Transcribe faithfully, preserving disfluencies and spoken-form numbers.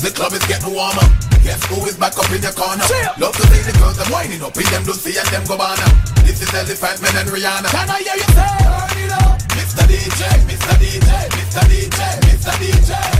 The club is getting warmer. Guess who is back up in your corner? Love to see the girls them winding up in them Lucy and them Gabbana. This is Elephant Man and Rihanna. Can I hear you say? Turn it up, Mister D J, Mister D J, Mister D J, Mister D J.